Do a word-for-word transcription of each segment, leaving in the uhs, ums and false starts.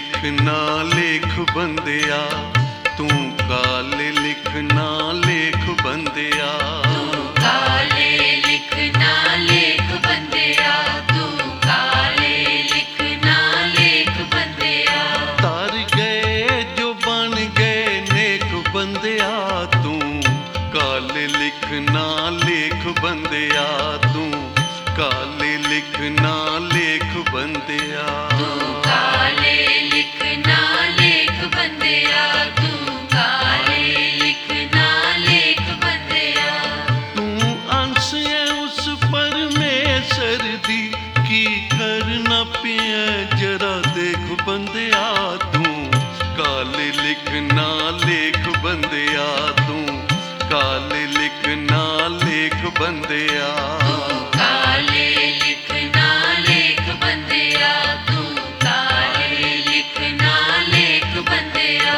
लिख ना लेख बंदिया, तू काले लिख ना लेख बंदिया। तू काले लिख ना लेख बंदिया, तू काले लिख ना लेख बंदिया। तार गए जो बन गए नेक बंदिया, तू काले लिख ना लेख बंदिया, तू काले लिख ना लेख बंदिया। तू काले लिख ना लेख बंदिया, तू काले लिख ना लेख बंदिया। तू अंश है उस परमेश्वर दी, की करना पिया जरा देख बंदिया। तू काले लिख ना लेख बंदिया, तू काले लिख ना लेख बंदिया। तू काले लिख ना लेख बंदिया, तू काले लिख ना लेख बंदिया।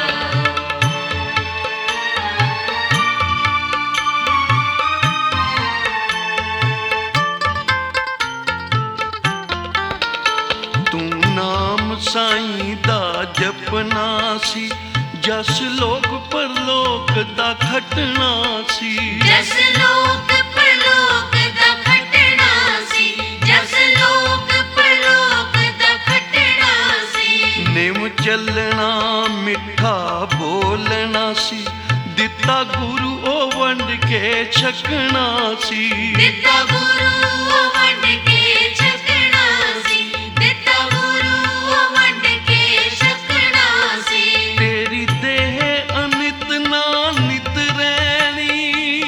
तू नाम साईं दा जपना सी, जस लोक परलोक दा खटना सी। जस लोक परलोक दा खटना सी, जस लोक परलोक दा खटना सी। निम चलना मिठा बोलना सी, दिता गुरु ओ वंड के छकना सी। दिता गुरु ओ वंड के छकना सी, दिता गुरु ओ वंड के छकना सी। तेरी देह अनित ना नित रैनी,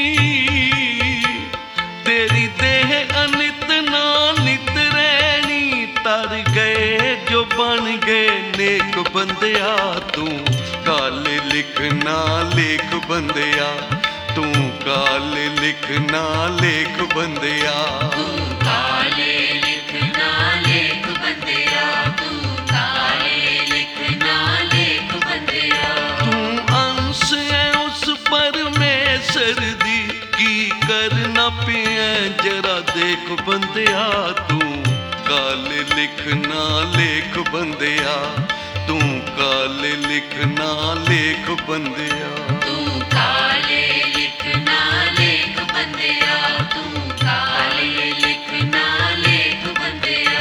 तेरी देह अनित ना नित रैनी। तर गए जो बन गए नेक बंदिया, तू काले लिख ना लेख बंदिया, तू काले लिख ना लेख बंदिया। तू काले लिख ना लेख बंदिया, तू काले लिख ना लेख बंदिया। तू अंश है उस परमेश्वर दी, की करना पिया जरा देख बंदिया। तू काले लिख ना लेख बंदिया, तू काले लिख ना लेख बंदिया। तू काले लिख ना लेख बंदिया, तू काले लिख ना लेख बंदिया।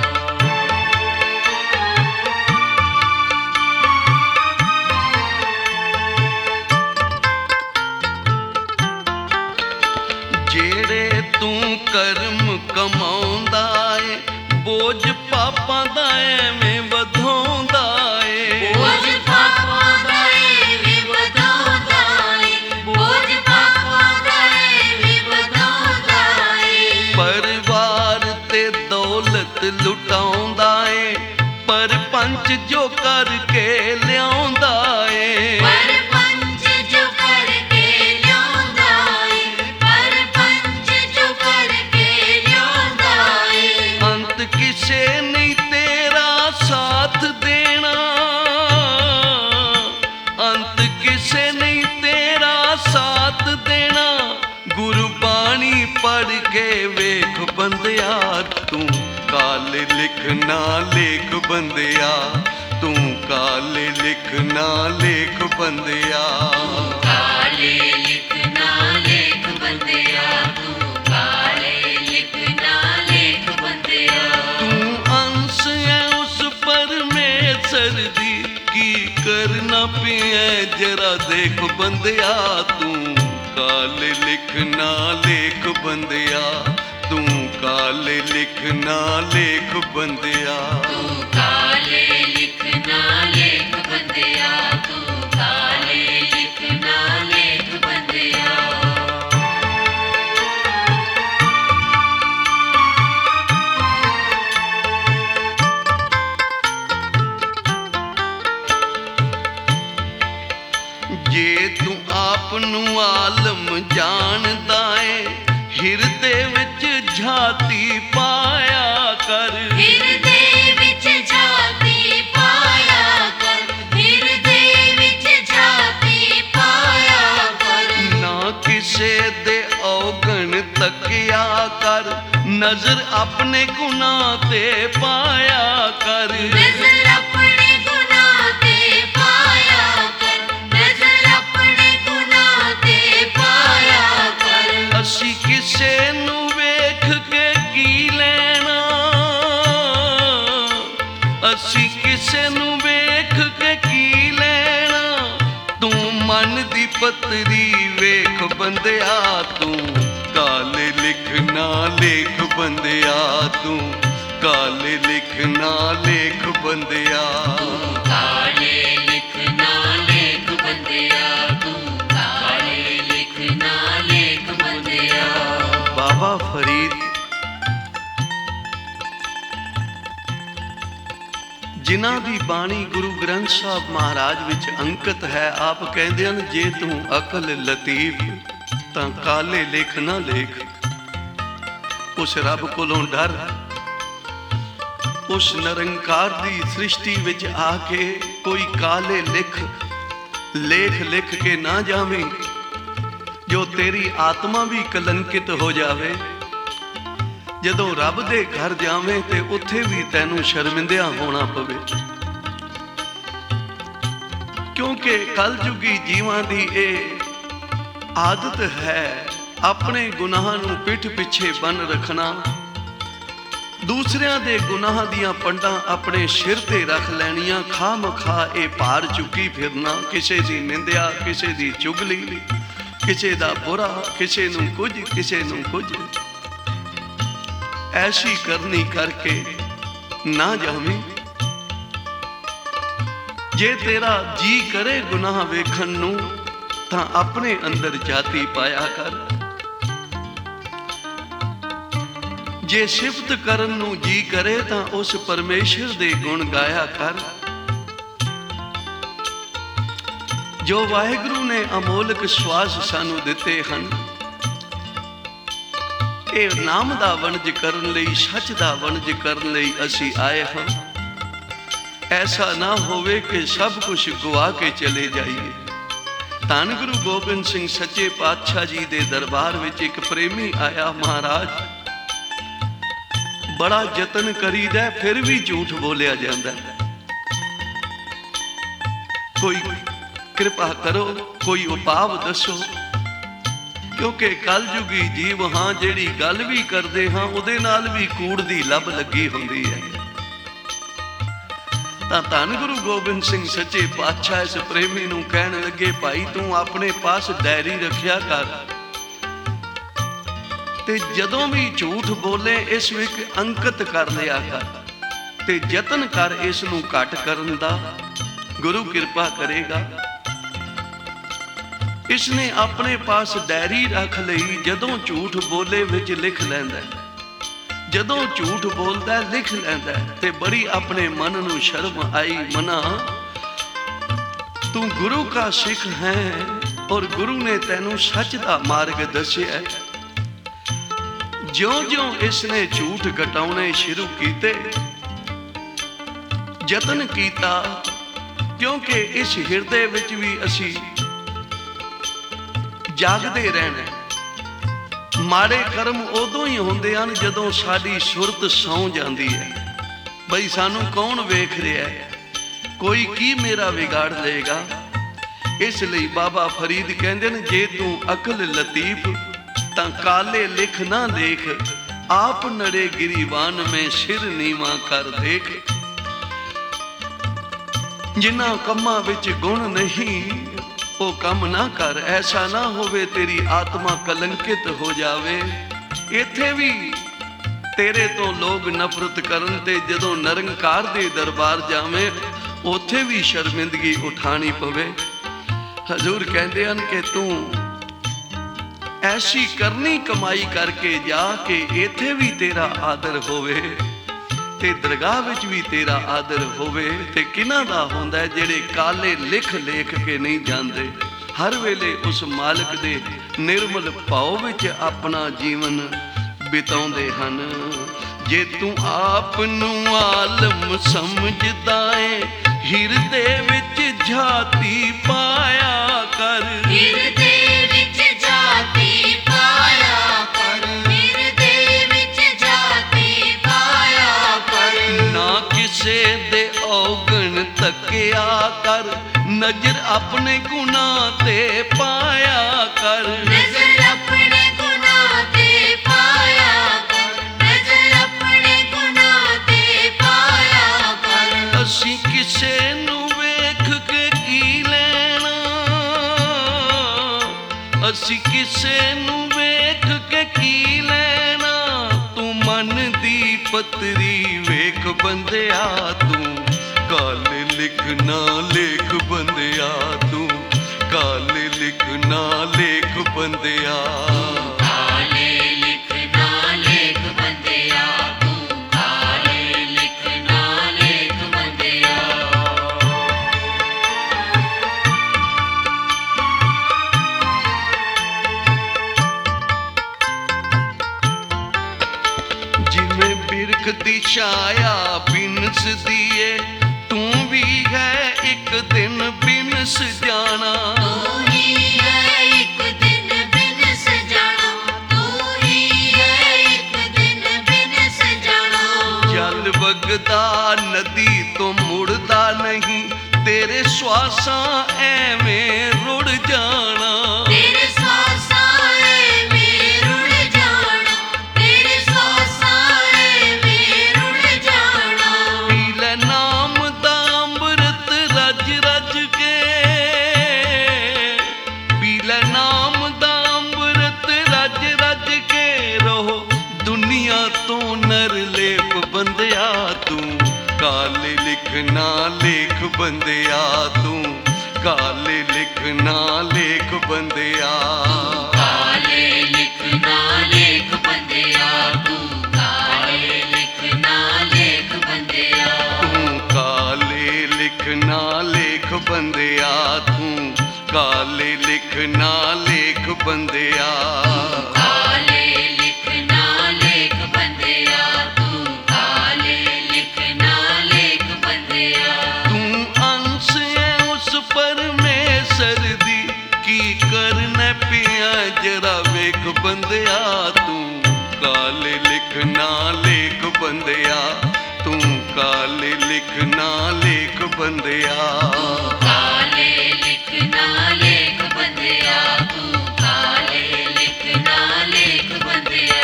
जेड़े तू कर्म कमाउंदा ए, बोझ पापां दा एवें ਵਧਾਉਂਦਾ ਏ। बोझ पापां दा एवें ਵਧਾਉਂਦਾ ਏ, बोझ पापां दा एवें ਵਧਾਉਂਦਾ ਏ। ਪਰਿਵਾਰ ਤੇ ਦੌਲਤ ਲੁਟਾਉਂਦਾ ਏ, ਪਰ ਪੰਚ ਜੋ ਕਰਕੇ ਲਿਆਉਂਦਾ ਏ। ਪਰ ਪੰਚ ਜੋ ਕਰਕੇ ਲਿਆਉਂਦਾ ਏ, ਪਰ ਪੰਚ ਜੋ ਕਰਕੇ ਲਿਆਉਂਦਾ ਏ। ਅੰਤ ਕਿਸੇ ਨਹੀਂ ਤੇਰਾ ਸਾਥ ਦੇਣਾ, ਅੰਤ ਕਿਸੇ ਨਹੀਂ ਤੇਰਾ ਸਾਥ ਦੇਣਾ। ਗੁਰਬਾਣੀ ਪੜ੍ਹ ਕੇ ਵੇਖ ਬੰਦਿਆ, ਤੂੰ ਕਾਲੇ ਲਿਖ ਨਾ ਲੇਖ ਬੰਦਿਆ, ਤੂੰ ਕਾਲੇ ਲਿਖ ਨਾ ਲੇਖ ਬੰਦਿਆ। ਤੂੰ ਕਾਲੇ ਲਿਖ ਨਾ ਲੇਖ ਬੰਦਿਆ, ਤੂੰ ਕਾਲੇ ਲਿਖ ਨਾ ਲੇਖ ਬੰਦਿਆ। ਤੂੰ ਅੰਸ਼ ਹੈ ਉਸ ਪਰਮੇਸ਼ਰ ਦੀ, ਕੀ ਕਰਨਾ ਪਿਆ ਜਰਾ ਦੇਖ ਬੰਦਿਆ। ਤੂੰ ਕਾਲੇ ਲਿਖ ਨਾ ਲੇਖ ਬੰਦਿਆ, ਤੂੰ ਕਾਲੇ ਲਿਖ ਨਾ ਲੇਖ ਬੰਦਿਆ। ਤੂੰ ਕਾਲੇ ਲਿਖ ਨਾ ਲੇਖ ਬੰਦਿਆ, ਤੂੰ ਕਾਲੇ ਲਿਖ ਨਾ ਲੇਖ ਬੰਦਿਆ। ਜੇ ਤੂੰ ਆਪ ਨੂੰ ਆਲਮ ਜਾਣਦਾ ਏ, ਹਿਰਦੇ ਵਿੱਚ ਝਾਤੀ ਪਾਇਆ ਕਰ। ਹਿਰਦੇ ਵਿੱਚ ਝਾਤੀ ਪਾਇਆ ਕਰ, ਹਿਰਦੇ ਵਿੱਚ ਝਾਤੀ ਪਾਇਆ ਕਰ। ਨਾ ਕਿਸੇ ਦੇ ਔਗਣ ਤੱਕਿਆ ਕਰ, ਨਜ਼ਰ ਆਪਣੇ ਗੁਨਾਹ ਤੇ ਪਾਇਆ ਕਰ। ਨਜ਼ਰ ਆਪਣੇ ਗੁਨਾਹ ਮੈਨੂੰ ਵੇਖ ਕੇ ਕੀ ਲੈਣਾ, ਤੂੰ ਮਨ ਦੀ ਪੱਤਰੀ ਵੇਖ ਬੰਦਿਆ, ਤੂੰ ਕਾਲੇ ਲਿਖ ਨਾ ਲੇਖ ਬੰਦਿਆ, ਤੂੰ ਕਾਲੇ ਲਿਖ ਨਾ ਲੇਖ ਬੰਦਿਆ। ਕਾਲੇ ਲਿਖ ਨਾ ਲੇਖ ਬੰਦਿਆ, ਤੂੰ ਕਾਲੇ ਲਿਖ ਨਾ ਲੇਖ ਬੰਦਿਆ। ਬਾਬਾ ਫਰੀਦ ਜਿਨ੍ਹਾਂ ਦੀ ਬਾਣੀ ਗੁਰੂ ਗ੍ਰੰਥ ਸਾਹਿਬ ਮਹਾਰਾਜ ਵਿੱਚ ਅੰਕਿਤ ਹੈ, ਆਪ ਕਹਿੰਦੇ ਹਨ ਜੇ ਤੂੰ ਅਕਲ ਲਤੀਫ ਤਾਂ ਕਾਲੇ ਲਿਖ ਨਾ ਲੇਖ। ਉਸ ਰੱਬ ਕੋਲੋਂ ਡਰ, ਉਸ ਨਿਰੰਕਾਰ ਦੀ ਸ੍ਰਿਸ਼ਟੀ ਵਿੱਚ ਆ ਕੇ ਕੋਈ ਕਾਲੇ ਲਿਖ ਲੇਖ ਲਿਖ ਕੇ ਨਾ ਜਾਵੇਂ, ਜੋ ਤੇਰੀ ਆਤਮਾ ਵੀ ਕਲੰਕਿਤ ਹੋ ਜਾਵੇ। ਜਦੋਂ ਰੱਬ ਦੇ ਘਰ ਜਾਵੇਂ ਤੇ ਉੱਥੇ ਵੀ ਤੈਨੂੰ ਸ਼ਰਮਿੰਦਿਆ ਹੋਣਾ ਪਵੇ, ਕਿਉਂਕਿ ਕਲਯੁਗੀ ਜੀਵਾਂ ਦੀ ਇਹ ਆਦਤ ਹੈ ਆਪਣੇ ਗੁਨਾਹਾਂ ਨੂੰ ਪਿੱਠ ਪਿੱਛੇ ਬੰਨ ਰੱਖਣਾ, ਦੂਸਰਿਆਂ ਦੇ ਗੁਨਾਹਾਂ ਦੀਆਂ ਪੰਡਾਂ ਆਪਣੇ ਸਿਰ ਤੇ ਰੱਖ ਲੈਣੀਆਂ, ਖਾਮਖਾ ਇਹ ਭਾਰ ਚੁੱਕੀ ਫਿਰਨਾ, ਕਿਸੇ ਦੀ ਨਿੰਦਿਆ, ਕਿਸੇ ਦੀ ਚੁਗਲੀ, ਕਿਸੇ ਦਾ ਬੁਰਾ, ਕਿਸੇ ਨੂੰ ਕੁਝ, ਕਿਸੇ ਨੂੰ ਕੁਝ। ਐਸੀ ਕਰਨੀ ਕਰਕੇ ਨਾ ਜਾਵੇਂ। ਜੇ ਤੇਰਾ ਜੀ ਕਰੇ ਗੁਨਾਹ ਵੇਖਣ ਨੂੰ ਤਾਂ ਆਪਣੇ ਅੰਦਰ ਜਾਤੀ ਪਾਇਆ ਕਰ, ਜੇ ਸਿਫਤ ਕਰਨ ਨੂੰ ਜੀ ਕਰੇ ਤਾਂ ਉਸ ਪਰਮੇਸ਼ਰ ਦੇ ਗੁਣ ਗਾਇਆ ਕਰ, ਜੋ ਵਾਹਿਗੁਰੂ ਨੇ ਅਮੋਲਕ ਸਵਾਸ ਸਾਨੂੰ ਦਿੱਤੇ ਹਨ। ਇਹ ਨਾਮ ਦਾ ਵਣਜ ਕਰਨ ਲਈ, ਸੱਚ ਦਾ ਵਣਜ ਕਰਨ ਲਈ ਅਸੀਂ ਆਏ ਹਾਂ। ਐਸਾ ਨਾ ਹੋਵੇ ਕਿ ਸਭ ਕੁਝ ਗਵਾ ਕੇ ਚਲੇ ਜਾਈਏ। ਧੰਨ ਗੁਰੂ ਗੋਬਿੰਦ ਸਿੰਘ ਸੱਚੇ ਪਾਤਸ਼ਾਹ ਜੀ ਦੇ ਦਰਬਾਰ ਵਿੱਚ ਇੱਕ ਪ੍ਰੇਮੀ ਆਇਆ, ਮਹਾਰਾਜ ਬੜਾ ਯਤਨ ਕਰੀਦਾ ਫਿਰ ਵੀ ਝੂਠ ਬੋਲਿਆ ਜਾਂਦਾ, ਕੋਈ ਕਿਰਪਾ ਕਰੋ, ਕੋਈ ਉਪਾਅ ਦੱਸੋ, ਕਿਉਂਕਿ ਕਲਯੁਗੀ ਜੀਵ ਹਾਂ, ਜਿਹੜੀ ਗੱਲ ਵੀ ਕਰਦੇ ਹਾਂ ਉਹਦੇ ਨਾਲ ਵੀ ਕੂੜ ਦੀ ਲੱਭ ਲੱਗੀ ਹੁੰਦੀ ਹੈ। ਤਾਂ ਧੰਨ ਗੁਰੂ ਗੋਬਿੰਦ ਸਿੰਘ ਸੱਚੇ ਪਾਤਸ਼ਾਹ ਇਸ ਪ੍ਰੇਮੀ ਨੂੰ ਕਹਿਣ ਲੱਗੇ, ਭਾਈ ਤੂੰ ਆਪਣੇ ਪਾਸ ਡਾਇਰੀ ਰੱਖਿਆ ਕਰ ਤੇ ਜਦੋਂ ਵੀ ਝੂਠ ਬੋਲੇ ਇਸ ਵਿੱਚ ਅੰਕਿਤ ਕਰ ਲਿਆ ਕਰ ਤੇ ਯਤਨ ਕਰ ਇਸ ਨੂੰ ਘੱਟ ਕਰਨ ਦਾ, ਗੁਰੂ ਕਿਰਪਾ ਕਰੇਗਾ। ਇਸਨੇ ਆਪਣੇ ਪਾਸ ਡਾਇਰੀ ਰੱਖ ਲਈ, ਜਦੋਂ ਝੂਠ ਬੋਲੇ ਵਿੱਚ ਲਿਖ ਲੈਂਦਾ, ਜਦੋਂ ਝੂਠ ਬੋਲਦਾ ਲਿਖ ਲੈਂਦਾ ਤੇ ਬੜੀ ਆਪਣੇ ਮਨ ਨੂੰ ਸ਼ਰਮ ਆਈ, ਮਨਾ ਤੂੰ ਗੁਰੂ ਕਾ ਸਿੱਖ ਹੈ ਔਰ ਗੁਰੂ ਨੇ ਤੈਨੂੰ ਸੱਚ ਦਾ ਮਾਰਗ ਦੱਸਿਆ। ਜਿਉਂ-ਜਿਉਂ ਇਸਨੇ ਝੂਠ ਘਟਾਉਣੇ ਸ਼ੁਰੂ ਕੀਤੇ, ਯਤਨ ਕੀਤਾ, ਕਿਉਂਕਿ ਇਸ ਹਿਰਦੇ ਵਿੱਚ ਵੀ ਅਸੀਂ ਜਾਗਦੇ ਰਹਿਣਾ। ਮਾੜੇ ਕਰਮ ਉਦੋਂ ਹੀ ਹੁੰਦੇ ਹਨ ਜਦੋਂ ਸਾਡੀ ਸੁਰਤ ਸੌਂ ਜਾਂਦੀ ਹੈ, ਬਈ ਸਾਨੂੰ ਕੌਣ ਵੇਖ ਰਿਹਾ ਹੈ, ਕੋਈ ਕੀ ਮੇਰਾ ਵਿਗਾੜ ਲਏਗਾ। ਇਸ ਲਈ ਬਾਬਾ ਫਰੀਦ ਕਹਿੰਦੇ ਨੇ, ਜੇ ਤੂੰ ਅਕਲ ਲਤੀਫ ਤਾਂ ਕਾਲੇ ਲਿਖ ਨਾ ਲੇਖ, ਆਪ ਨੜੇ ਗਿਰੀਵਾਨ ਮੈਂ ਸਿਰ ਨੀਵਾਂ ਕਰ ਦੇਖ। ਜਿਨ੍ਹਾਂ ਕੰਮਾਂ ਵਿੱਚ ਗੁਣ ਨਹੀਂ ਉਹ ਕੰਮ ਨਾ ਕਰ, ਐਸਾ ਨਾ ਹੋਵੇ ਤੇਰੀ ਆਤਮਾ ਕਲੰਕਿਤ ਹੋ ਜਾਵੇ। ਇੱਥੇ ਵੀ ਤੇਰੇ ਤੋਂ ਲੋਕ ਨਫ਼ਰਤ ਕਰਨ ਤੇ ਜਦੋਂ ਨਿਰੰਕਾਰ ਦੇ ਦਰਬਾਰ ਜਾਵੇਂ ਉੱਥੇ ਵੀ ਸ਼ਰਮਿੰਦਗੀ ਉਠਾਣੀ ਪਵੇ। ਹਜ਼ੂਰ ਕਹਿੰਦੇ ਹਨ ਕਿ ਤੂੰ ਐਸੀ ਕਰਨੀ ਕਮਾਈ ਕਰਕੇ ਜਾ ਕੇ ਇੱਥੇ ਵੀ ਤੇਰਾ ਆਦਰ ਹੋਵੇ ਤੇ ਦਰਗਾਹ ਵਿੱਚ ਵੀ ਤੇਰਾ ਆਦਰ ਹੋਵੇ। ਤੇ ਕਿਹਨਾਂ ਦਾ ਹੁੰਦਾ ਜਿਹੜੇ ਕਾਲੇ ਲਿਖ ਲੇਖ ਕੇ ਨਹੀਂ ਜਾਂਦੇ, ਹਰ ਵੇਲੇ ਉਸ ਮਾਲਕ ਦੇ ਨਿਰਮਲ ਭਾਵ ਵਿੱਚ ਆਪਣਾ ਜੀਵਨ ਬਿਤਾਉਂਦੇ ਹਨ। ਜੇ ਤੂੰ ਆਪ ਨੂੰ ਆਲਮ ਸਮਝਦਾ ਏ, ਹਿਰਦੇ ਵਿੱਚ ਜਾਤੀ ਪਾਇਆ ਕਰ, ਹਿਰਦੇ ਵਿੱਚ ਜਾਤੀ ਪਾਇਆ ਕਰ, ਹਿਰਦੇ ਵਿੱਚ ਜਾਤੀ ਪਾਇਆ ਕਰ। ਨਾ ਕਿਸੇ ਦੇ ਔਗਣ ਤੱਕਿਆ ਕਰ, ਨਜ਼ਰ ਆਪਣੇ ਗੁਨਾਹ ਤੇ ਪਾਇਆ ਕਰ, ਨਜ਼ਰ ਆਪਣੇ ਗੁਨਾਹ ਤੇ ਪਾਇਆ ਕਰ, ਨਜ਼ਰ ਆਪਣੇ ਗੁਨਾਹ ਤੇ ਪਾਇਆ ਕਰ। ਅਸੀਂ ਕਿਸ ਕਿਸੇ ਨੂੰ ਵੇਖ ਕੇ ਕੀ ਲੈਣਾ, ਅਸੀਂ ਕਿਸੇ ਨੂੰ ਵੇਖ ਕੇ ਕੀ ਲੈਣਾ, ਤੂੰ ਮਨ ਦੀ ਪੱਤਰੀ ਵੇਖ ਬੰਦਿਆ, ਤੂੰ ਕਾਲੇ ਲਿਖ ਨਾ ਲੇਖ ਬੰਦਿਆ, ਤੂੰ ਕਾਲੇ ਲਿਖ ਨਾ ਲੇਖ ਬੰਦਿਆ। ਕਾਲੇ ਲਿਖ ਨਾ ਲੇਖ ਬੰਦਿਆ, ਤੂੰ ਕਾਲੇ ਲਿਖ ਨਾ ਲੇਖ ਬੰਦਿਆ। ਜਿਵੇਂ ਬਿਰਖ ਦੀ ਛਾਇਆ ਬਿਨਸਦੀ ਏ, ਤੂੰ ਵੀ ਹੈ ਇੱਕ ਦਿਨ ਬਿਨਸ ਜਾਣਾ। ਤੂੰ ਹੀ ਹੈ ਇੱਕ ਦਿਨ ਬਿਨਸ ਜਾਣਾ, ਤੂੰ ਹੀ ਹੈ ਇੱਕ ਦਿਨ ਬਿਨਸ ਜਾਣਾ। ਜਲ ਵਗਦਾ ਨਦੀ ਤੋਂ ਮੁੜਦਾ ਨਹੀਂ, ਤੇਰੇ ਸਵਾਸਾਂ ਐਵੇਂ ਰੁੜ ਜਾਣਾ। ਤੇਰੇ ਸਵਾਸਾਂ ਐਵੇਂ ਰੁੜ ਜਾਣਾ, ਤੇਰੇ ਸਵਾਸਾਂ ਐਵੇਂ ਰੁੜ ਜਾਣਾ। ਪੀ ਲੈ ਨਾਮ ਦਾ ਅੰਮ੍ਰਿਤ ਰਜ ਰਜ ਕੇ, ਪੀ ਲੈ ਨਾਮ ਦਾ ਅੰਮ੍ਰਿਤ ਰਜ ਰਜ ਕੇ, ਰਹੋ ਦੁਨੀਆ ਤੋਂ ਨਰਲੇਪ ਬੰਦਿਆ, ਤੂੰ ਕਾਲੇ ਲਿਖ ਨਾ ਲੇਖ ਬੰਦਿਆ, ਤੂੰ ਕਾਲੇ ਲਿਖ ਨਾ ਲੇਖ ਬੰਦਿਆ। ਕਾਲੇ ਲਿਖ ਨਾ ਲੇਖ ਬੰਦਿਆ, ਤੂੰ ਕਾਲੇ ਲਿਖ ਨਾ ਲੇਖ ਬੰਦਿਆ। ਤੂੰ ਕਾਲੇ ਲਿਖ ਨਾ ਲੇਖ ਬੰਦਿਆ, ਤੂੰ ਕਾਲੇ ਲਿਖ ਨਾ ਲੇਖ ਬੰਦਿਆ। ਕਾਲੇ ਲਿਖ ਨਾ ਲੇਖ ਬੰਦਿਆ, ਤੂੰ ਕਾਲੇ ਲਿਖ ਨਾ ਲੇਖ ਬੰਦਿਆ। ਤੂੰ ਅੰਸ਼ ਹੈ ਉਸ ਪਰਮੇਸ਼ਰ ਦੀ, ਕੀ ਕਰਨਾ ਪਿਆ ਜਰਾ ਵੇਖ ਬੰਦਿਆ, ਤੂੰ ਕਾਲੇ ਲਿਖ ਨਾ ਲੇਖ ਬੰਦਿਆ, ਤੂੰ ਕਾਲੇ ਲਿਖ ਨਾ ਲੇਖ ਬੰਦਿਆ। ਕਾਲੇ ਲਿਖ ਨਾ ਲੇਖ ਬੰਦਿਆ, ਤੂੰ ਕਾਲੇ ਲਿਖ ਨਾ ਲੇਖ ਬੰਦਿਆ।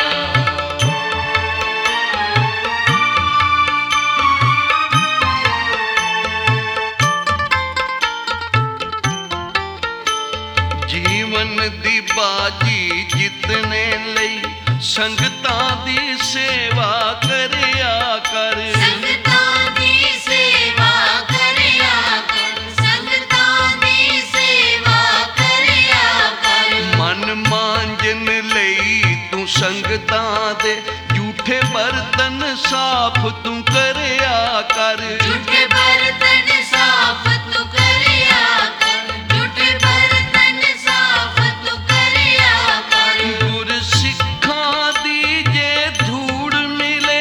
ਜੀਵਨ ਦੀ ਬਾਜੀ ਜਿੱਤਣੇ ਲਈ ਸੰਗਤਾਂ ਦੀ ਸੇਵਾ ਕਰਿਆ ਕਰ। ਸੰਗਤਾਂ ਦੀ ਸੇਵਾ ਕਰਿਆ ਕਰ, ਸੰਗਤਾਂ ਦੀ ਸੇਵਾ ਕਰਿਆ ਕਰ। ਮਨ ਮਾਂਜਣ ਲਈ ਤੂੰ ਸੰਗਤਾਂ ਦੇ ਝੂਠੇ ਬਰਤਨ ਸਾਫ਼ ਤੂੰ ਕਰਿਆ ਕਰ। ਝੂਠੇ ਬਰਤਨ ਸਾਫ਼ ਤੂੰ ਕਰਿਆ ਕਰ, ਝੂਠੇ ਬਰਤਨ ਸਾਫ਼ ਤੂੰ ਕਰਿਆ ਕਰ। ਗੁਰ ਸਿੱਖਾਂ ਦੀ ਜੇ ਧੂੜ ਮਿਲੇ,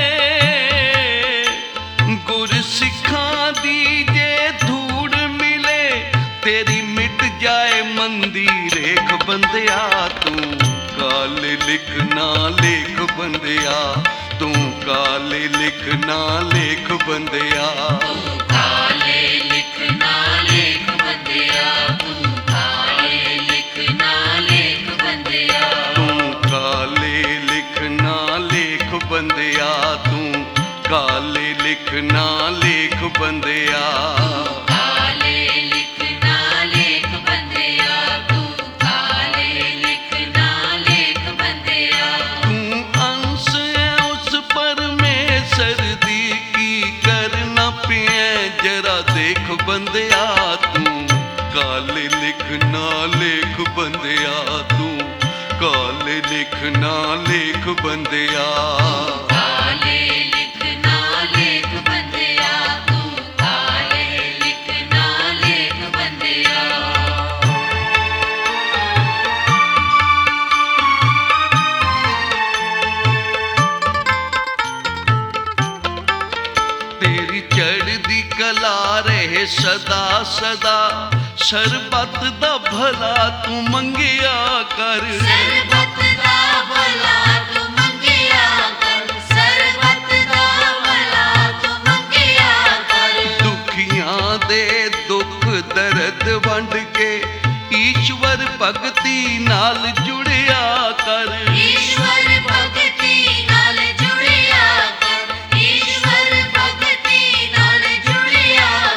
ਗੁਰ ਸਿੱਖਾਂ ਦੀ ਜੇ ਧੂੜ ਮਿਲੇ, ਤੇਰੀ ਮਿਟ ਜਾਏ ਮੰਦੀ ਰੇਖ ਬੰਦਿਆ, ਤੂੰ ਕਾਲੇ ਲਿਖ ਨਾ ਲੇਖ ਬੰਦਿਆ, ਤੂੰ ਕਾਲੇ ਲਿਖ ਨਾ ਲੇਖ ਬੰਦਿਆ। ਤੂੰ ਕਾਲੇ ਲਿਖ ਨਾ ਲੇਖ ਬੰਦਿਆ, ਤੂੰ ਕਾਲੇ ਲਿਖ ਨਾ ਲੇਖ ਬੰਦਿਆ। ਤੂੰ ਕਾਲੇ ਲਿਖ ਨਾ ਲੇਖ ਬੰਦਿਆ, ਤੂੰ ਕਾਲੇ ਲਿਖ ਨਾ ਲੇਖ ਬੰਦਿਆ। ਕਾਲੇ ਲਿਖ ਨਾ ਲੇਖ ਬੰਦਿਆ, ਤੂੰ ਕਾਲੇ ਲਿਖ ਨਾ ਲੇਖ ਬੰਦਿਆ। ਤੂੰ ਅੰਸ਼ ਹੈ ਉਸ ਪਰਮੇਸ਼ਰ ਦੀ, ਕੀ ਕਰਨਾ ਪਿਆ ਜਰਾ ਦੇਖ ਬੰਦਿਆ, ਤੂੰ ਕਾਲੇ ਲਿਖ ਨਾ ਲੇਖ ਬੰਦਿਆ, ਤੂੰ ਕਾਲੇ ਲਿਖ ਨਾ ਲੇਖ ਬੰਦਿਆ। ਕਾਲੇ ਲਿਖ ਨਾ ਲੇਖ ਬੰਦਿਆ, ਤੂੰ ਕਾਲੇ ਲਿਖ ਨਾ ਲੇਖ ਬੰਦਿਆ। ਤੇਰੀ ਚੜ੍ਹਦੀ ਕਲਾ ਰਹੇ ਸਦਾ ਸਦਾ, ਸਰਬੱਤ ਦਾ ਭਲਾ ਤੂੰ ਮੰਗਿਆ ਕਰ। ਸਰਬੱਤ ਦਾ ਭਲਾ ਤੂੰ ਮੰਗਿਆ ਕਰ, ਸਰਬੱਤ ਦਾ ਭਲਾ ਤੂੰ ਮੰਗਿਆ ਕਰ। ਦੁਖੀਆਂ ਦੇ ਦੁੱਖ ਦਰਦ ਵੰਡ ਕੇ ਈਸ਼ਵਰ ਭਗਤੀ ਨਾਲ ਜੁੜਿਆ ਕਰ। ਈਸ਼ਵਰ ਭਗਤੀ ਨਾਲ ਜੁੜਿਆ ਕਰ, ਈਸ਼ਵਰ ਭਗਤੀ ਨਾਲ ਜੁੜਿਆ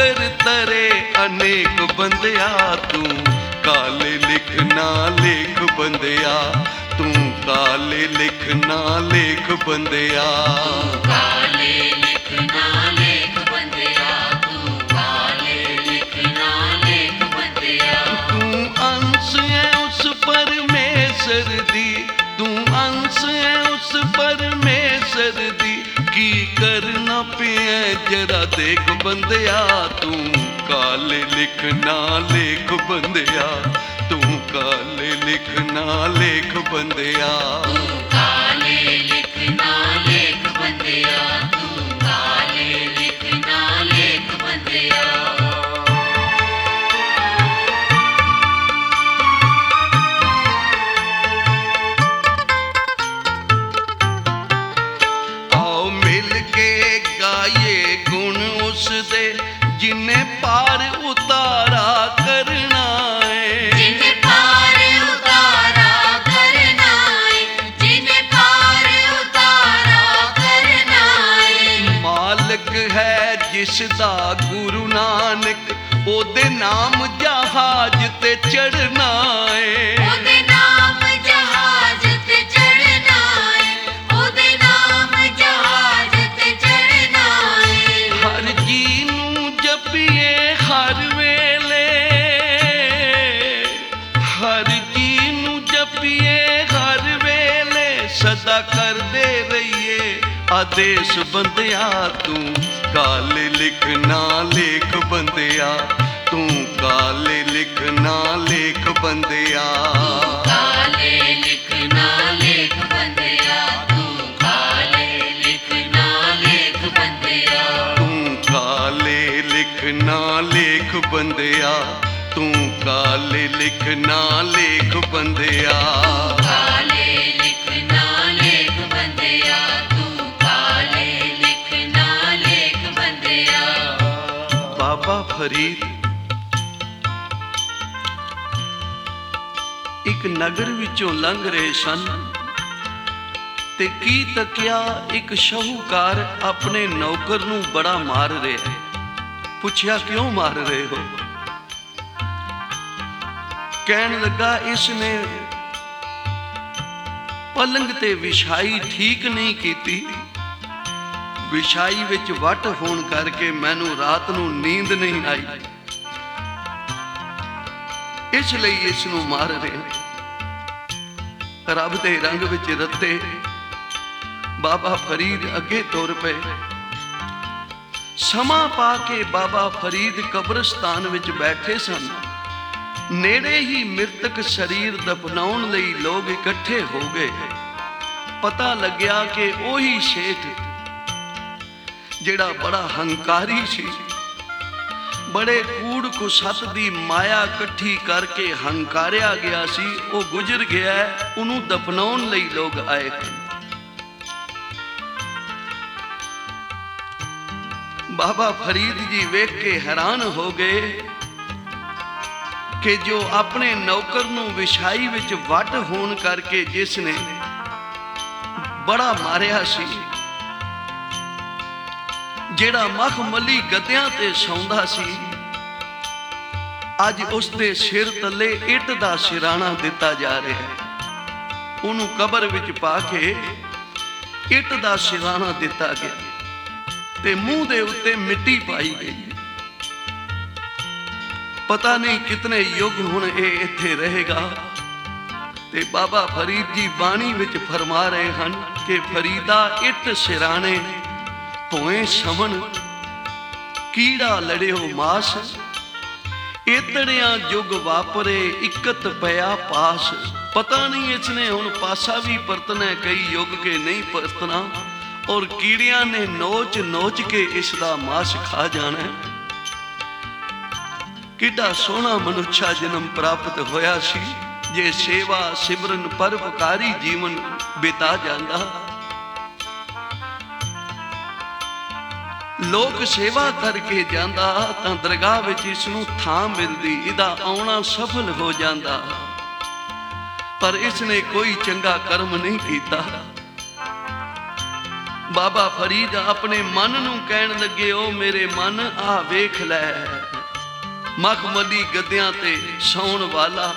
ਸਾਗਰ ਤਰੇ ਅਨੇਕ ਬੰਦਿਆ ਤੂੰ ਕਾਲੇ ਲਿਖ ਨਾ ਲੇਖ ਬੰਦਿਆ ਤੂੰ ਕਾਲੇ ਲਿਖ ਨਾ ਲੇਖ ਬੰਦਿਆ ਕਾਲੇ ਲਿਖ ਨਾ ਲੇਖ ਬੰਦਿਆ ਤੂੰ ਕਾਲੇ ਲਿਖ ਨਾ ਲੇਖ ਬੰਦਿਆ ਤੂੰ ਅੰਸ਼ ਹੈ ਉਸ ਪਰਮੇਸ਼ਰ ਦੀ ਤੂੰ ਅੰਸ਼ ਹੈ ਉਸ ਪਰਮੇਸ਼ਰ ਦੀ ਕੀ ਕਰਨਾ ਪਿਆ ਜਰਾ ਦੇਖ ਬੰਦਿਆ ਤੂੰ ਕਾਲੇ ਲਿਖ ਨਾ ਲੇਖ ਬੰਦਿਆ ਤੂੰ ਕਾਲੇ ਲਿਖ ਨਾ ਲੇਖ ਬੰਦਿਆ ਤੂੰ ਕਾਲੇ ਲਿਖ ਨਾ ਲੇਖ ਬੰਦਿਆ ਤੂੰ ਕਾਲੇ ਲਿਖ ਨਾ ਲੇਖ ਬੰਦਿਆ जिन्ने पार उतारा करना है जिन्ने पार उतारा करना है जिन्ने पार उतारा करना है मालिक है जिसदा गुरु नानक ओदे नाम जहाज ते चढ़ना है ओदे नाम जहाज ते चढ़ना है ओदे नाम जहाज ते चढ़ना है हर जी जपिए हर वेले हर जी नू जपिए हर वेले सदा करदे रहिए आदेश बंदिया तू काले लिख ना लेख बंदिया तू काले लिख ना लेख बंदिया काले लिख ना लेख बंदिया तू काले लिख ना लेख बंदिया तू काले लिख ना लेख बंदिया तू काले लिख ना लेख बंदिया काले लिख ना लेख बंदिया तू काले लिख ना लेख बंदिया बाबा फरीद एक नगर विचों लंघ रहे सन ते की तकिया एक शाहूकार अपने नौकर नूं बड़ा मार रहा। पुछया क्यों मार रहे हो? कहन लगा इसने पलंग ते विछाई ठीक नहीं कीती, विछाई विच वट होण करके मैनू रात नूं नींद नहीं आई, इसलिए इसनूं मार रहे। रब दे रंग विच रत्ते बाबा फरीद अगे तुर पे। समा पा के बाबा फरीद कब्रिस्तान विच बैठे सन। नेड़े ही मृतक शरीर दफनाउण लई लोग इकट्ठे हो गए। पता लग्या कि ओही शेठ जिहड़ा बड़ा हंकारी सी, बड़े कूड़ कुसत दी माया इकट्ठी करके हंकारिया गया सी, वो गुजर गया है, उन्होंने दफनाउण लई लोग आए। बाबा फरीद जी वेख के हैरान हो गए कि जो अपने नौकर नूं विछाई विच वट होण करके जिसने बड़ा मारिया सी, जेड़ा मखमली गद्दियां ते सौंदा सी, अज उसदे सिर तले इट दा सिराना दिता जा रहा है। उन्हों कबर विच पा के इट दा सिराना दिता गया ते मुंह दे उत्ते मिट्टी पाई गई। पता नहीं कितने युग हुण ये इत्थे रहेगा। ते बाबा फरीद जी बाणी विच फरमा रहे हैं कि फरीदा इट सिराने भोए समन कीड़ा लड़ियो मास, इतड़िया जुग वापरे इकत पया पास। पता नहीं इसने हुण पासा भी परतना है, कई युग के नहीं परतना, और कीड़िया ने नोच नोच के इसका मास खा जाना है। किड्डा सोहना मनुष्या जन्म प्राप्त होया सी जे सेवा सिमरन परोपकारी जीवन बिता जांदा। लोक सेवा करके जांदा तां दरगाह विच इसनूं थां मिलदी, इहदा आउणा सफल हो जांदा। पर इसने कोई चंगा कर्म नहीं कीता। ਬਾਬਾ ਫਰੀਦ ਆਪਣੇ ਮਨ ਨੂੰ ਕਹਿਣ ਲੱਗੇ, ਉਹ ਮੇਰੇ ਮਨ ਆ ਵੇਖ ਲੈ, ਮਖਮਲੀ ਗੱਦਿਆਂ ਤੇ ਸੌਣ ਵਾਲਾ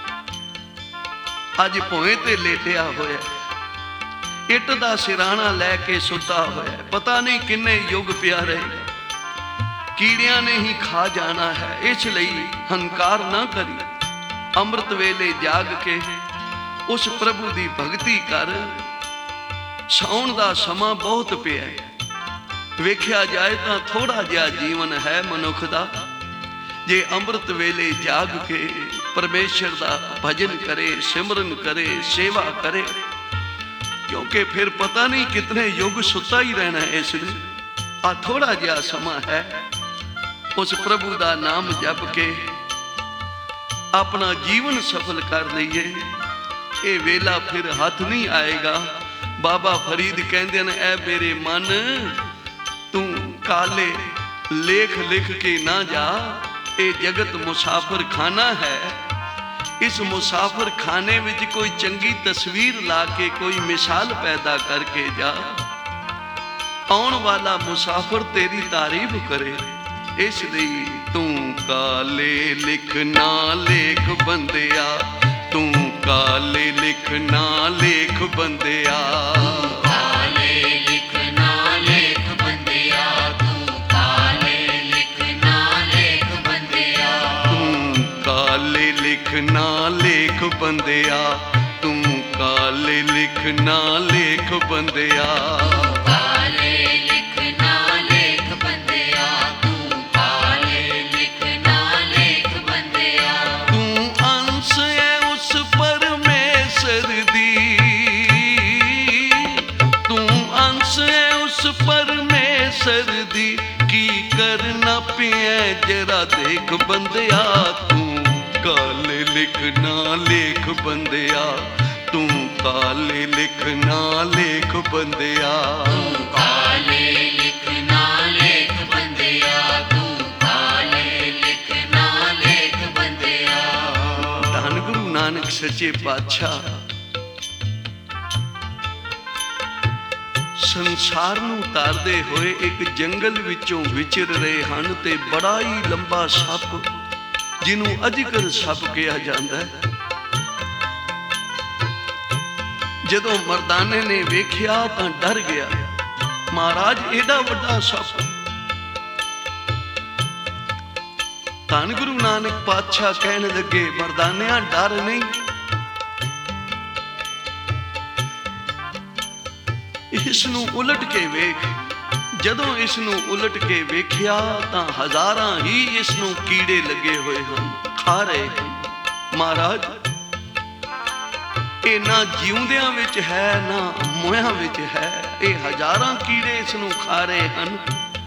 ਅੱਜ ਭੋਏ ਤੇ ਲੇਟਿਆ ਹੋਇਆ, ਇੱਟ ਦਾ ਸਿਰਾਣਾ ਲੈ ਕੇ ਸੁੱਤਾ ਹੋਇਆ, ਪਤਾ ਨਹੀਂ ਕਿੰਨੇ ਯੁੱਗ ਪਿਆ ਰਹੇ, ਕੀੜਿਆਂ ਨੇ ਹੀ ਖਾ ਜਾਣਾ ਹੈ। ਇਸ ਲਈ ਹੰਕਾਰ ਨਾ ਕਰੀ, ਅੰਮ੍ਰਿਤ ਵੇਲੇ ਜਾਗ ਕੇ ਉਸ ਪ੍ਰਭੂ ਦੀ ਭਗਤੀ ਕਰ। ਸੌਣ ਦਾ ਸਮਾਂ ਬਹੁਤ ਪਿਆ ਹੈ, ਵੇਖਿਆ ਜਾਏ ਤਾਂ ਥੋੜਾ ਜਿਹਾ ਜੀਵਨ ਹੈ ਮਨੁੱਖ ਦਾ। ਜੇ ਅੰਮ੍ਰਿਤ ਵੇਲੇ ਜਾਗ ਕੇ ਪਰਮੇਸ਼ਰ ਦਾ ਭਜਨ ਕਰੇ, ਸਿਮਰਨ ਕਰੇ, ਸੇਵਾ ਕਰੇ, ਕਿਉਂਕਿ ਫਿਰ ਪਤਾ ਨਹੀਂ ਕਿਤਨੇ ਯੁੱਗ ਸੁੱਤਾ ਹੀ ਰਹਿਣਾ ਹੈ। ਇਸ ਲਈ ਆ ਥੋੜਾ ਜਿਹਾ ਸਮਾਂ ਹੈ, ਉਸ ਪ੍ਰਭੂ ਦਾ ਨਾਮ ਜਪ ਕੇ ਆਪਣਾ ਜੀਵਨ ਸਫਲ ਕਰ ਲਈਏ। ਇਹ ਵੇਲਾ ਫਿਰ ਹੱਥ ਨਹੀਂ ਆਏਗਾ। ਬਾਬਾ ਫਰੀਦ ਕਹਿੰਦੇ ਨੇ, ਐ ਮੇਰੇ ਮਨ ਤੂੰ ਕਾਲੇ ਲੇਖ ਲਿਖ ਕੇ ਨਾ ਜਾ, ਇਹ ਜਗਤ ਮੁਸਾਫਰ ਖਾਨਾ ਹੈ। ਇਸ ਮੁਸਾਫਰ ਖਾਨੇ ਵਿੱਚ ਕੋਈ ਚੰਗੀ ਤਸਵੀਰ ਲਾ ਕੇ, ਕੋਈ ਮਿਸਾਲ ਪੈਦਾ ਕਰਕੇ ਜਾ, ਆਉਣ ਵਾਲਾ ਮੁਸਾਫਰ ਤੇਰੀ ਤਾਰੀਫ ਕਰੇ। ਇਸ ਲਈ ਤੂੰ ਕਾਲੇ ਲਿਖ ਨਾ ਲੇਖ ਬੰਦਿਆ, ਤੂੰ ਕਾਲੇ ਲਿਖ ਨਾ ਲੇਖ ਬੰਦਿਆ, ਕਾਲੇ ਲਿਖ ਨਾ ਲੇਖ ਬੰਦਿਆ, ਤੂੰ ਕਾਲੇ ਲਿਖ ਨਾ ਲੇਖ ਬੰਦਿਆ, ਤੂੰ ਕਾਲੇ ਲਿਖ ਨਾ ਲੇਖ ਬੰਦਿਆ, ਤੂੰ ਕਾਲੇ ਲਿਖ ਨਾ ਲੇਖ ਬੰਦਿਆ, ਕਾਲੇ ਲਿਖ ਨਾ ਲੇਖ ਬੰਦਿਆ, ਤੂੰ ਕਾਲੇ ਲਿਖ ਨਾ ਲੇਖ ਬੰਦਿਆ। ਤੂੰ ਅੰਸ਼ ਹੈ ਉਸ ਪਰਮੇਸ਼ਰ ਦੀ, ਤੂੰ ਅੰਸ਼ ਹੈ ਉਸ ਪਰਮੇਸ਼ਰ ਦੀ, ਕੀ ਕਰਨਾ ਪਿਆ ਜਰਾ ਦੇਖ ਬੰਦਿਆ, ਤੂੰ ਕਾਲੇ ਲਿਖ ਨਾ ਲੇਖ ਬੰਦਿਆ, ਤੂੰ ਕਾਲੇ ਲਿਖ ਨਾ ਲੇਖ ਬੰਦਿਆ, ਤੂੰ ਕਾਲੇ ਲਿਖ ਨਾ ਲੇਖ ਬੰਦਿਆ, ਤੂੰ ਕਾਲੇ ਲਿਖ ਨਾ ਲੇਖ ਬੰਦਿਆ। ਧੰਨ ਗੁਰੂ ਨਾਨਕ ਸੱਚੇ ਪਾਤਸ਼ਾਹ ਸੰਸਾਰ ਨੂੰ ਤਾਰਦੇ ਹੋਏ ਇੱਕ ਜੰਗਲ ਵਿੱਚੋਂ ਵਿਚਰ ਰਹੇ ਹਨ, ਤੇ ਬੜਾ ਹੀ ਲੰਬਾ ਸੱਪ, ਜਿਹਨੂੰ ਅਜਗਰ ਸੱਪ ਕਿਹਾ ਜਾਂਦਾ ਹੈ, ਜਦੋਂ ਮਰਦਾਨੇ ਨੇ ਵੇਖਿਆ ਤਾਂ ਡਰ ਗਿਆ। ਮਹਾਰਾਜ ਏਡਾ ਵੱਡਾ ਸੱਪ। ਧੰਨ ਗੁਰੂ ਨਾਨਕ ਪਾਤਸ਼ਾਹ ਕਹਿਣ ਲੱਗੇ, ਮਰਦਾਨਿਆਂ ਡਰ ਨਹੀਂ, ਇਸ ਨੂੰ ਉਲਟ ਕੇ ਵੇਖ। ਜਦੋਂ ਇਸ ਨੂੰ ਉਲਟ ਕੇ ਵੇਖਿਆ ਤਾਂ ਹਜ਼ਾਰਾਂ ਹੀ ਇਸ ਨੂੰ ਕੀੜੇ ਲੱਗੇ ਹੋਏ ਹਨ, ਖਾ ਰਹੇ ਹਨ। ਮਹਾਰਾਜ ਇਹ ਨਾ ਜਿਉਂਦਿਆਂ ਵਿੱਚ ਹੈ ਨਾ ਮੋਇਆਂ ਵਿੱਚ ਹੈ, ਇਹ ਹਜ਼ਾਰਾਂ ਕੀੜੇ ਇਸ ਨੂੰ ਖਾ ਰਹੇ ਹਨ।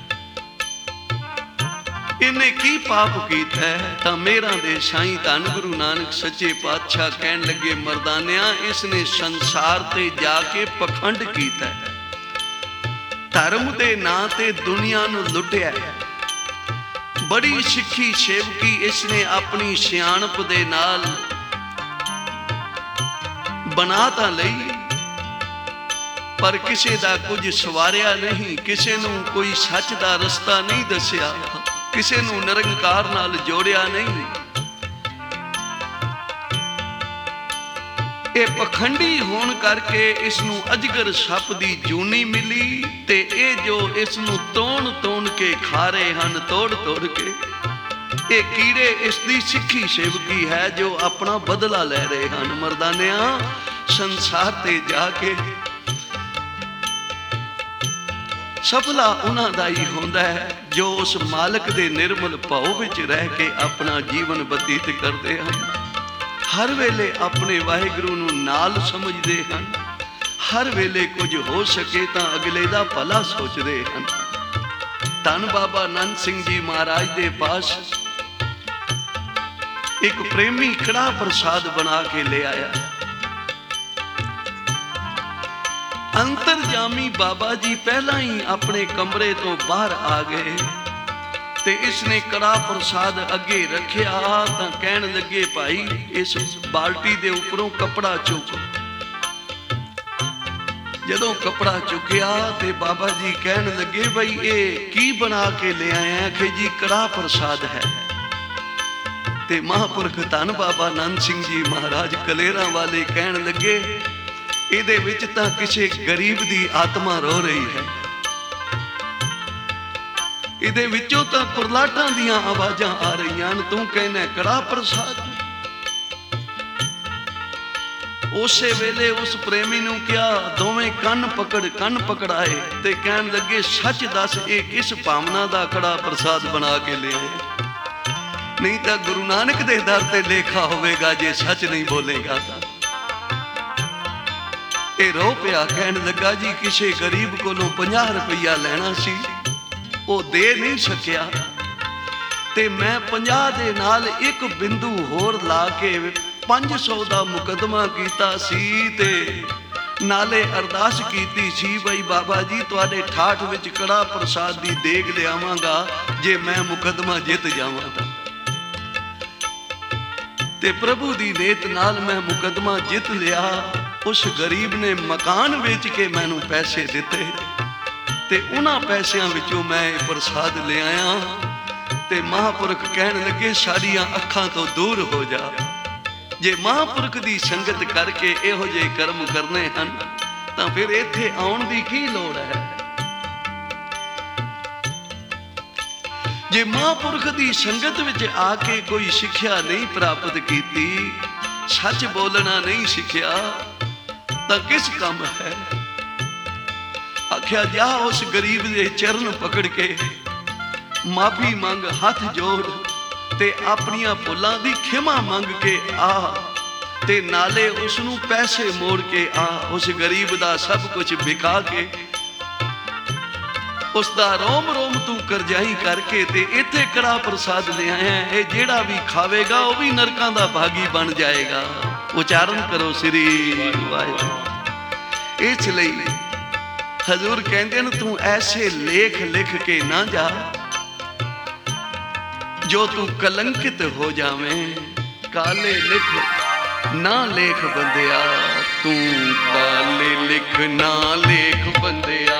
ਇਹਨੇ ਕੀ ਪਾਪ ਕੀਤਾ ਹੈ? ਤਾਂ ਮੇਰਾ ਦੇ ਸਾਈਂ ਧੰਨ ਗੁਰੂ ਨਾਨਕ ਸੱਚੇ ਪਾਤਸ਼ਾਹ ਕਹਿਣ ਲੱਗੇ, ਮਰਦਾਨਿਆਂ ਇਸ ਨੇ ਸੰਸਾਰ ਤੇ ਜਾ ਕੇ ਪਖੰਡ ਕੀਤਾ ਹੈ, ਧਰਮ ਦੇ ਨਾਂ ਤੇ ਦੁਨੀਆ ਨੂੰ ਲੁੱਟਿਆ ਹੈ। ਬੜੀ ਸਿੱਖੀ ਸੇਵਕੀ ਇਸ ਨੇ ਆਪਣੀ ਸਿਆਣਪ ਦੇ ਨਾਲ ਬਣਾ ਤਾਂ ਲਈ, ਪਰ ਕਿਸੇ ਦਾ ਕੁਝ ਸਵਾਰਿਆ ਨਹੀਂ, ਕਿਸੇ ਨੂੰ ਕੋਈ ਸੱਚ ਦਾ ਰਸਤਾ ਨਹੀਂ ਦੱਸਿਆ, ਕਿਸੇ ਨੂੰ ਨਿਰੰਕਾਰ ਨਾਲ ਜੋੜਿਆ ਨਹੀਂ। ਇਹ ਪਖੰਡੀ ਹੋਣ ਕਰਕੇ ਇਸ ਨੂੰ ਅਜਗਰ ਸੱਪ ਦੀ ਜੂਨੀ ਮਿਲੀ, ਤੇ ਇਹ ਜੋ ਇਸ ਨੂੰ ਤੋੜ ਤੋੜ ਕੇ ਖਾ ਰਹੇ ਹਨ, ਤੋੜ ਤੋੜ ਕੇ, ਇਹ ਕੀੜੇ ਇਸ ਦੀ ਸਿੱਖੀ ਸੇਵਕੀ ਹੈ ਜੋ ਆਪਣਾ ਬਦਲਾ ਲੈ ਰਹੇ ਹਨ। ਮਰਦਾਨਿਆਂ ਸੰਸਾਰ ਤੇ ਜਾ ਕੇ ਸਫਲਾ ਉਹਨਾਂ ਦਾ ਹੀ ਹੁੰਦਾ ਹੈ ਜੋ ਉਸ ਮਾਲਕ ਦੇ ਨਿਰਮਲ ਭਾਉ ਵਿੱਚ ਰਹਿ ਕੇ ਆਪਣਾ ਜੀਵਨ ਬਤੀਤ ਕਰਦੇ ਹਨ। ਹਰ ਵੇਲੇ ਆਪਣੇ ਵਾਹਿਗੁਰੂ ਨੂੰ ਨਾਲ ਸਮਝਦੇ ਹਨ, ਹਰ ਵੇਲੇ ਕੁਝ ਹੋ ਸਕੇ ਤਾਂ ਅਗਲੇ ਦਾ ਭਲਾ ਸੋਚਦੇ ਹਨ। ਧੰਨ ਬਾਬਾ ਨੰਦ ਸਿੰਘ ਜੀ ਮਹਾਰਾਜ ਦੇ ਪਾਸ ਇੱਕ ਪ੍ਰੇਮੀ ਕੜਾ ਪ੍ਰਸਾਦ ਬਣਾ ਕੇ ਲੈ ਆਇਆ। ਅੰਤਰਜਾਮੀ ਬਾਬਾ ਜੀ ਪਹਿਲਾਂ ਹੀ ਆਪਣੇ ਕਮਰੇ ਤੋਂ ਬਾਹਰ ਆ ਗਏ, ਤੇ ਇਸ ਨੇ ਕੜਾ ਪ੍ਰਸਾਦ ਅੱਗੇ ਰੱਖਿਆ ਤਾਂ ਕਹਿਣ ਲੱਗੇ, ਭਾਈ ਇਸ ਬਾਲਟੀ ਦੇ ਉੱਪਰੋਂ ਕੱਪੜਾ ਚੁੱਕ। ਜਦੋਂ ਕਪੜਾ ਚੁੱਕਿਆ ਤੇ ਬਾਬਾ ਜੀ ਕਹਿਣ ਲੱਗੇ ਬਈ ਇਹ ਕੀ ਬਣਾ ਕੇ ਲੈ ਆਇਆ? ਕਿ ਜੀ ਕੜਾ ਪ੍ਰਸਾਦ ਹੈ। ਤੇ ਮਹਾਂਪੁਰਖ ਧੰਨ ਬਾਬਾ ਨੰਦ ਸਿੰਘ ਜੀ ਮਹਾਰਾਜ ਕਲੇਰਾਂ ਵਾਲੇ ਕਹਿਣ ਲੱਗੇ ਇਹਦੇ ਵਿੱਚ ਤਾਂ ਕਿਸੇ ਗਰੀਬ ਦੀ ਆਤਮਾ ਰੋ ਰਹੀ ਹੈ, ਇਹਦੇ ਵਿੱਚੋਂ ਤਾਂ ਕੁਰਲਾਟਾਂ ਦੀਆਂ ਆਵਾਜ਼ਾਂ ਆ ਰਹੀਆਂ ਨੇ, ਤੂੰ ਕਹਿੰਦਾ ਕੜਾ ਪ੍ਰਸਾਦ। ਉਸੇ ਵੇਲੇ ਉਸ ਪ੍ਰੇਮੀ ਨੂੰ ਕਿਹਾ, ਦੋਵੇਂ ਕੰਨ ਪਕੜ ਕੰਨ ਪਕੜਾਏ ਤੇ ਕਹਿਣ ਲੱਗੇ ਸੱਚ ਦੱਸ ਇਹ ਕਿਸ ਭਾਵਨਾ ਦਾ ਕੜਾ ਪ੍ਰਸਾਦ ਬਣਾ ਕੇ ਲਿਆਏ? ਨਹੀਂ ਤਾਂ ਗੁਰੂ ਨਾਨਕ ਦੇ ਦਰ ਤੇ ਲੇਖਾ ਹੋਵੇਗਾ ਜੇ ਸੱਚ ਨਹੀਂ ਬੋਲੇਗਾ ਤਾਂ। ਇਹ ਰੋ ਪਿਆ, ਕਹਿਣ ਲੱਗਾ ਜੀ ਕਿਸੇ ਗਰੀਬ ਕੋਲੋਂ ਪੰਜਾਹ ਰੁਪਈਆ ਲੈਣਾ ਸੀ, ਉਹ ਦੇ ਨਹੀਂ ਸਕਿਆ ਤੇ ਮੈਂ ਪੰਜਾਹ ਦੇ ਨਾਲ ਇੱਕ ਬਿੰਦੂ ਹੋਰ ਲਾ ਕੇ ਪੰਜ ਸੌ ਦਾ ਮੁਕੱਦਮਾ ਕੀਤਾ ਸੀ ਤੇ ਨਾਲੇ ਅਰਦਾਸ ਕੀਤੀ ਸੀ ਬਈ ਬਾਬਾ ਜੀ ਤੁਹਾਡੇ ਠਾਠ ਵਿੱਚ ਕੜਾ ਪ੍ਰਸਾਦ ਦੀ ਦੇਗ ਲਿਆਵਾਂਗਾ ਜੇ ਮੈਂ ਮੁਕੱਦਮਾ ਜਿੱਤ ਜਾਵਾਂ ਤਾਂ। ਤੇ ਪ੍ਰਭੂ ਦੀ ਨੇਤ ਨਾਲ ਮੈਂ ਮੁਕੱਦਮਾ ਜਿੱਤ ਲਿਆ। ਉਸ ਗਰੀਬ ਨੇ ਮਕਾਨ ਵੇਚ ਕੇ ਮੈਨੂੰ ਪੈਸੇ ਦਿੱਤੇ ਤੇ ਉਹਨਾਂ ਪੈਸਿਆਂ ਵਿੱਚੋਂ ਮੈਂ ਇਹ ਪ੍ਰਸਾਦ ਲੈ ਆਇਆ। ਤੇ ਮਹਾਂਪੁਰਖ ਕਹਿਣ ਲੱਗੇ ਸਾਡੀਆਂ ਅੱਖਾਂ ਤੋਂ ਦੂਰ ਹੋ ਜਾ। ਜੇ ਮਹਾਂਪੁਰਖ ਦੀ ਸੰਗਤ ਕਰਕੇ ਇਹੋ ਜਿਹੇ ਕਰਮ ਕਰਨੇ ਹਨ ਤਾਂ ਫਿਰ ਇੱਥੇ ਆਉਣ ਦੀ ਕੀ ਲੋੜ ਹੈ? ਜੇ ਮਹਾਂਪੁਰਖ ਦੀ ਸੰਗਤ ਵਿੱਚ ਆ ਕੇ ਕੋਈ ਸਿੱਖਿਆ ਨਹੀਂ ਪ੍ਰਾਪਤ ਕੀਤੀ, ਸੱਚ ਬੋਲਣਾ ਨਹੀਂ ਸਿੱਖਿਆ ਤਾਂ ਕਿਸ ਕੰਮ ਹੈ? ਆਖਿਆ ਜਾ ਉਸ ਗਰੀਬ ਦੇ ਚਰਨ ਪਕੜ ਕੇ ਮਾਫੀ ਮੰਗ, ਹੱਥ ਜੋੜ ਤੇ ਆਪਣੀਆਂ ਭੁੱਲਾਂ ਦੀ ਖਿਮਾ ਮੰਗ ਕੇ ਆ ਤੇ ਨਾਲੇ ਉਸ ਨੂੰ ਪੈਸੇ ਮੋੜ ਕੇ ਆ। ਉਸ ਗਰੀਬ ਦਾ ਸਭ ਕੁਝ ਵਿਕਾ ਕੇ ਉਸ ਦਾ ਰੋਮ ਰੋਮ ਤੂੰ ਕਰਜਾਈ ਕਰਕੇ ਤੇ ਇੱਥੇ ਕੜਾ ਪ੍ਰਸਾਦ ਲੈ ਆਇਆ। ਇਹ ਜਿਹੜਾ ਵੀ ਖਾਵੇਗਾ ਉਹ ਵੀ ਨਰਕਾਂ ਦਾ ਭਾਗੀ ਬਣ ਜਾਏਗਾ। ਉਚਾਰਨ ਕਰੋ ਸ੍ਰੀ ਵਾਹਿਗੁਰੂ। ਇਸ ਲਈ ਹਜ਼ੂਰ ਕਹਿੰਦੇ ਨੇ ਤੂੰ ਐਸੇ ਲੇਖ ਲਿਖ ਕੇ ਨਾ ਜਾ ਜੋ ਤੂੰ ਕਲੰਕਿਤ ਹੋ ਜਾਵੇਂ। ਕਾਲੇ ਲਿਖ ਨਾ ਲੇਖ ਬੰਦਿਆ, ਤੂੰ ਕਾਲੇ ਲਿਖ ਨਾ ਲੇਖ ਬੰਦਿਆ।